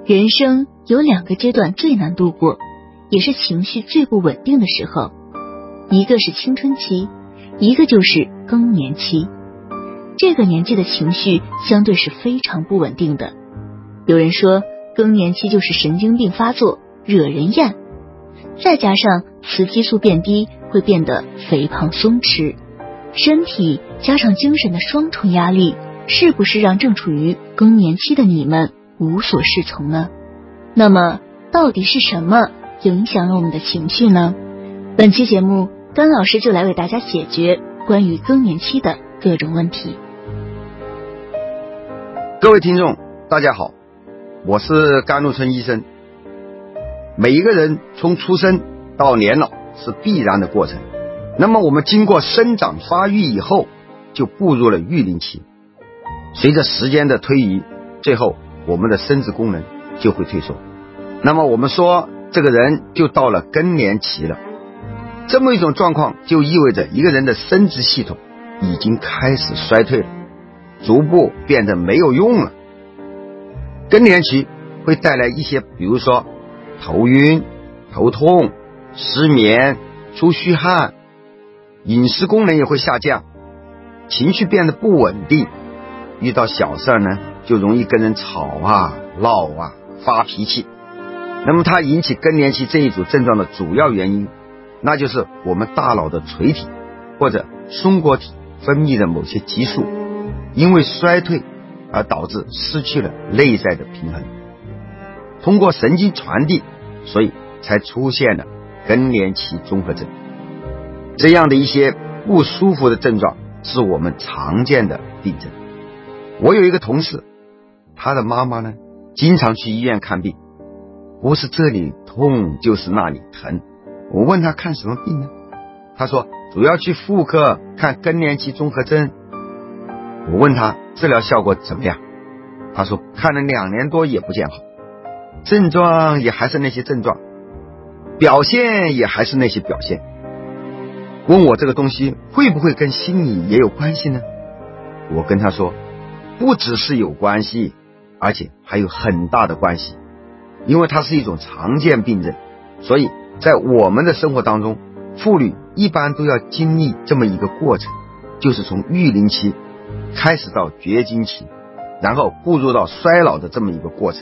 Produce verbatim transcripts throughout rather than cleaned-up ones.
人生有两个阶段最难度过，也是情绪最不稳定的时候，一个是青春期，一个就是更年期。这个年纪的情绪相对是非常不稳定的。有人说更年期就是神经病发作，惹人厌，再加上雌激素变低，会变得肥胖松弛，身体加上精神的双重压力，是不是让正处于更年期的你们无所适从呢？那么到底是什么影响了我们的情绪呢？本期节目甘老师就来为大家解决关于更年期的各种问题。 各位听众大家好，我是甘露春医生。每一个人从出生到年老是必然的过程，那么我们经过生长发育以后，就步入了育龄期。随着时间的推移，最后我们的生殖功能就会退缩，那么我们说这个人就到了更年期了。这么一种状况就意味着一个人的生殖系统已经开始衰退了，逐步变得没有用了。更年期会带来一些，比如说头晕、头痛、失眠、出虚汗，饮食功能也会下降，情绪变得不稳定，遇到小事呢就容易跟人吵啊、闹啊、发脾气。那么它引起更年期这一组症状的主要原因，那就是我们大脑的垂体或者松果体分泌的某些激素因为衰退而导致失去了内在的平衡，通过神经传递，所以才出现了更年期综合症。这样的一些不舒服的症状是我们常见的病症。我有一个同事，他的妈妈呢经常去医院看病，不是这里痛就是那里疼。我问他看什么病呢？他说主要去妇科看更年期综合征。我问他治疗效果怎么样？他说看了两年多也不见好，症状也还是那些症状，表现也还是那些表现。问我这个东西会不会跟心理也有关系呢？我跟他说不只是有关系，而且还有很大的关系。因为它是一种常见病症，所以在我们的生活当中，妇女一般都要经历这么一个过程，就是从育龄期开始到绝经期，然后步入到衰老的这么一个过程。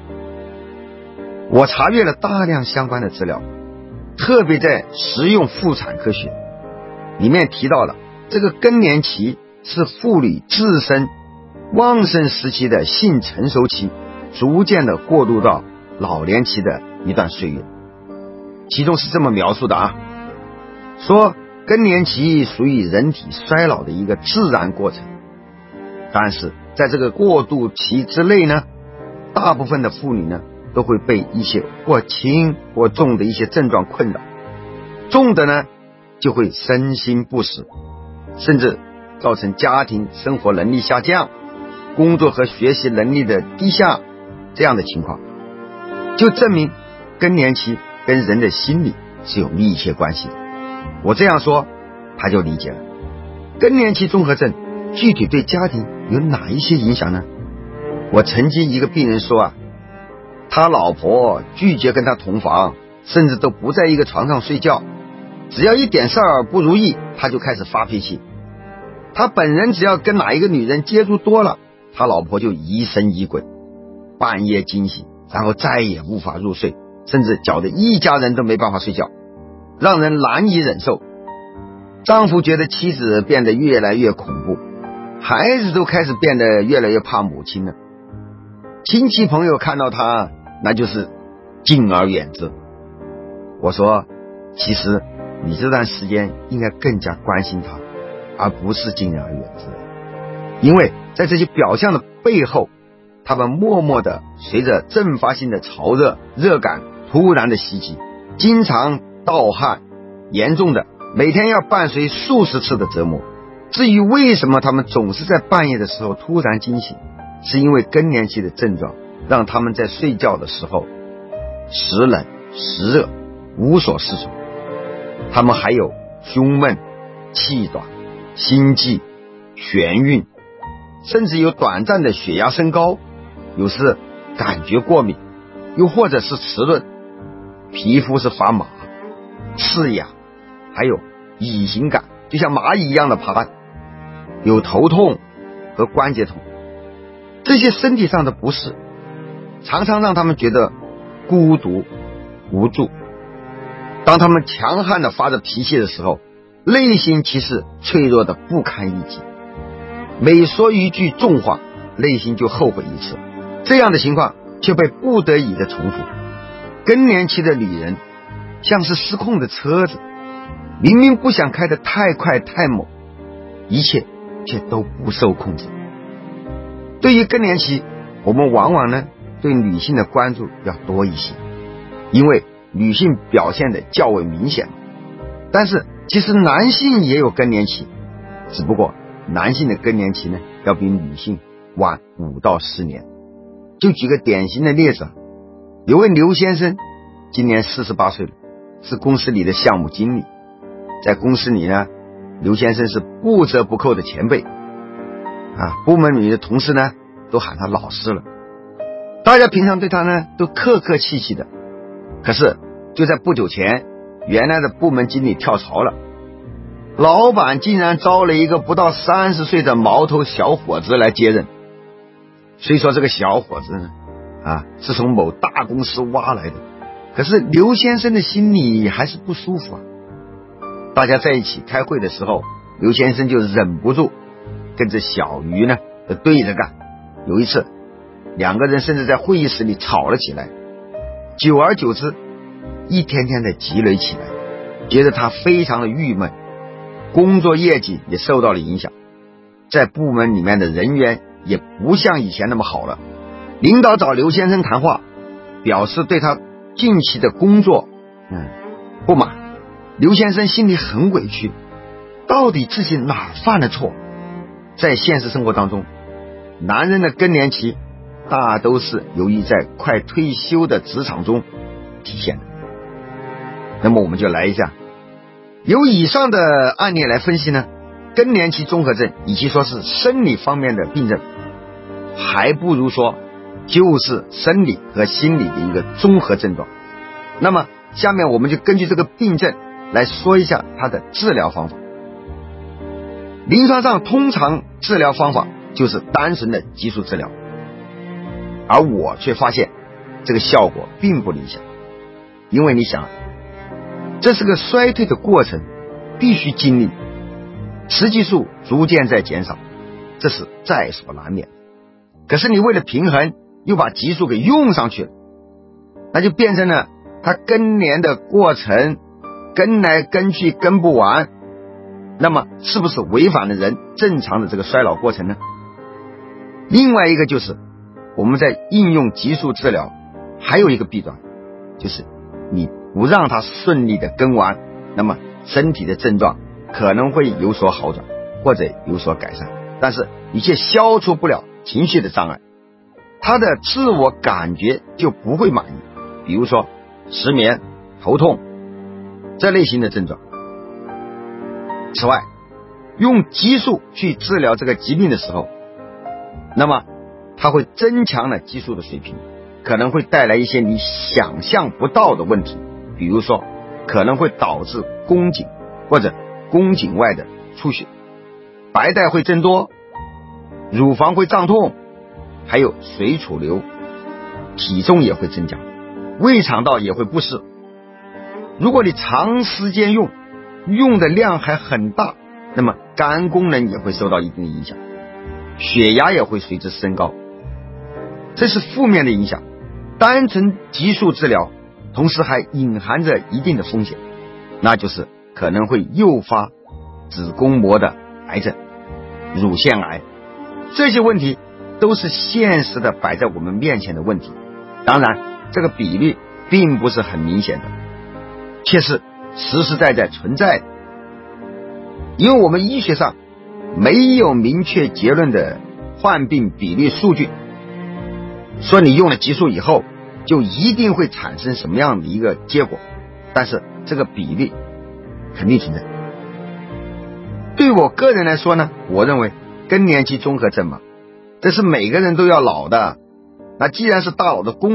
我查阅了大量相关的资料，特别在实用妇产科学里面提到了这个更年期是妇女自身旺盛时期的性成熟期，逐渐的过渡到老年期的一段岁月。其中是这么描述的啊，说更年期属于人体衰老的一个自然过程，但是在这个过渡期之内呢，大部分的妇女呢都会被一些或轻或重的一些症状困扰，重的呢就会身心不适，甚至造成家庭生活能力下降，工作和学习能力的低下，这样的情况就证明更年期跟人的心理是有密切关系的。我这样说他就理解了。更年期综合症具体对家庭有哪一些影响呢？我曾经一个病人说啊，他老婆拒绝跟他同房，甚至都不在一个床上睡觉，只要一点事儿不如意他就开始发脾气。他本人只要跟哪一个女人接触多了，他老婆就疑神疑鬼，半夜惊醒，然后再也无法入睡，甚至搅得一家人都没办法睡觉，让人难以忍受。丈夫觉得妻子变得越来越恐怖，孩子都开始变得越来越怕母亲了，亲戚朋友看到他那就是敬而远之。我说其实你这段时间应该更加关心他，而不是敬而远之，因为在这些表象的背后，他们默默的随着阵发性的潮热、热感突然的袭击，经常盗汗，严重的每天要伴随数十次的折磨。至于为什么他们总是在半夜的时候突然惊醒，是因为更年期的症状让他们在睡觉的时候时冷时热，无所适从。他们还有胸闷、气短、心悸、眩晕，甚至有短暂的血压升高，有时感觉过敏， 又或者是迟钝，皮肤是发麻、刺痒，还有乙型感，就像蚂蚁一样的爬，有头痛和关节痛。这些身体上的不适常常让他们觉得孤独无助。当他们强悍的发着脾气的时候，内心其实脆弱的不堪一击，每说一句重话，内心就后悔一次。这样的情况却被不得已的重复。更年期的女人像是失控的车子，明明不想开得太快太猛，一切却都不受控制。对于更年期，我们往往呢对女性的关注要多一些，因为女性表现的较为明显。但是其实男性也有更年期，只不过男性的更年期呢要比女性晚五到十年。就举个典型的例子，有位刘先生今年四十八岁了，是公司里的项目经理。在公司里呢，刘先生是不折不扣的前辈啊，部门里的同事呢都喊他老师了，大家平常对他呢都客客气气的。可是就在不久前，原来的部门经理跳槽了，老板竟然招了一个不到三十岁的毛头小伙子来接任。虽说这个小伙子呢啊是从某大公司挖来的，可是刘先生的心里还是不舒服啊。大家在一起开会的时候，刘先生就忍不住跟着小鱼呢对着干。有一次两个人甚至在会议室里吵了起来，久而久之一天天的积累起来，觉得他非常的郁闷，工作业绩也受到了影响，在部门里面的人缘也不像以前那么好了。领导找刘先生谈话，表示对他近期的工作嗯不满。刘先生心里很委屈，到底自己哪犯了错？在现实生活当中，男人的更年期大都是由于在快退休的职场中体现的。那么我们就来一下，由以上的案例来分析呢，更年期综合症以及说是生理方面的病症，还不如说就是生理和心理的一个综合症状。那么下面我们就根据这个病症来说一下它的治疗方法。临床上通常治疗方法就是单纯的激素治疗，而我却发现这个效果并不理想。因为你想，这是个衰退的过程，必须经历，雌激素逐渐在减少，这是在所难免。可是你为了平衡又把激素给用上去了，那就变成了它更年的过程跟来跟去跟不完，那么是不是违反了人正常的这个衰老过程呢？另外一个就是我们在应用激素治疗还有一个弊端，就是你不让它顺利的跟完，那么身体的症状可能会有所好转或者有所改善，但是你却消除不了情绪的障碍，他的自我感觉就不会满意。比如说失眠、头痛这类型的症状。此外，用激素去治疗这个疾病的时候，那么它会增强了激素的水平，可能会带来一些你想象不到的问题。比如说可能会导致宫颈或者宫颈外的出血，白带会增多，乳房会胀痛，还有水储流，体重也会增加，胃肠道也会不适。如果你长时间用，用的量还很大，那么肝功能也会受到一定的影响，血压也会随之升高，这是负面的影响。单纯激素治疗同时还隐含着一定的风险，那就是可能会诱发子宫膜的癌症、乳腺癌，这些问题都是现实的摆在我们面前的问题。当然这个比例并不是很明显的，却是实实在在存在的。因为我们医学上没有明确结论的患病比例数据，说你用了激素以后就一定会产生什么样的一个结果，但是这个比例肯定存在。对我个人来说呢，我认为更年期综合症嘛，这是每个人都要老的，那既然是大脑的功能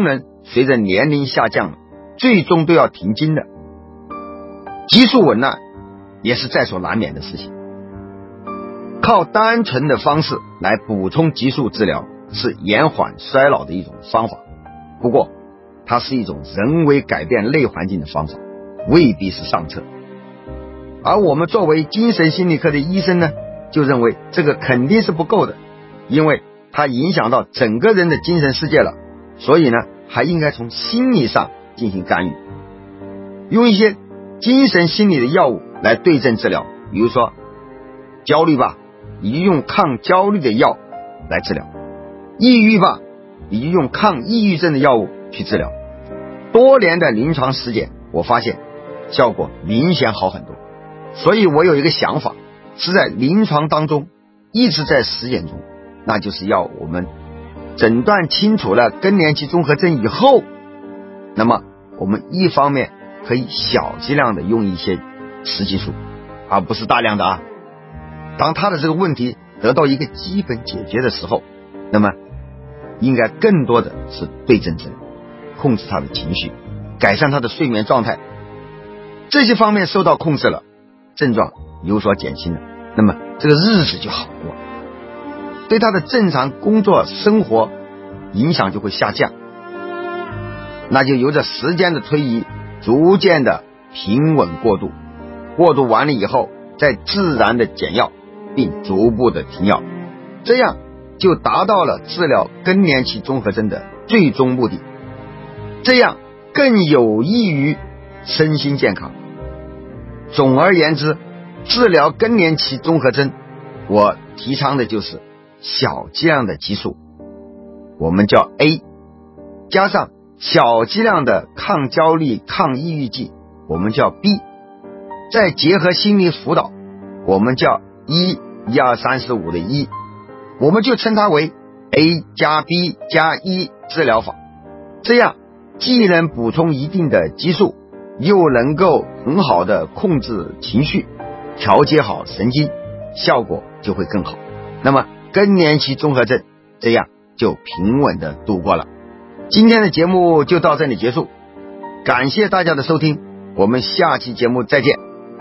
随着年龄下降，最终都要停经的。激素紊乱也是在所难免的事情。靠单纯的方式来补充激素治疗是延缓衰老的一种方法，不过它是一种人为改变内环境的方法，未必是上策。而我们作为精神心理科的医生呢，就认为这个肯定是不够的，因为它影响到整个人的精神世界了，所以呢还应该从心理上进行干预，用一些精神心理的药物来对症治疗。比如说焦虑吧，你就用抗焦虑的药来治疗；抑郁吧，你就用抗抑郁症的药物去治疗。多年的临床实践，我发现效果明显好很多。所以我有一个想法，是在临床当中一直在实践中，那就是要我们诊断清楚了更年期综合症以后，那么我们一方面可以小剂量的用一些雌激素，而不是大量的啊。当他的这个问题得到一个基本解决的时候，那么应该更多的是对症治疗，控制他的情绪，改善他的睡眠状态，这些方面受到控制了，症状有所减轻了，那么这个日子就好过，对他的正常工作生活影响就会下降，那就由着时间的推移，逐渐的平稳过渡，过渡完了以后再自然的减药，并逐步的停药，这样就达到了治疗更年期综合征的最终目的，这样更有益于身心健康。总而言之，治疗更年期综合征，我提倡的就是小剂量的激素，我们叫 A， 加上小剂量的抗焦虑抗抑郁剂，我们叫 B， 再结合心理辅导，我们叫一一二三四五的一，我们就称它为 A 加 B 加一治疗法。这样既能补充一定的激素，又能够很好的控制情绪，调节好神经，效果就会更好。那么更年期综合症这样就平稳的度过了。今天的节目就到这里结束，感谢大家的收听，我们下期节目再见。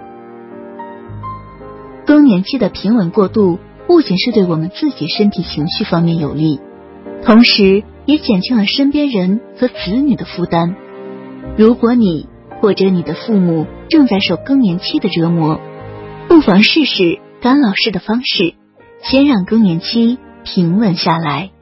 更年期的平稳过渡不仅是对我们自己身体情绪方面有利，同时也减轻了身边人和子女的负担。如果你或者你的父母正在受更年期的折磨，不妨试试甘老师的方式，先让更年期平稳下来。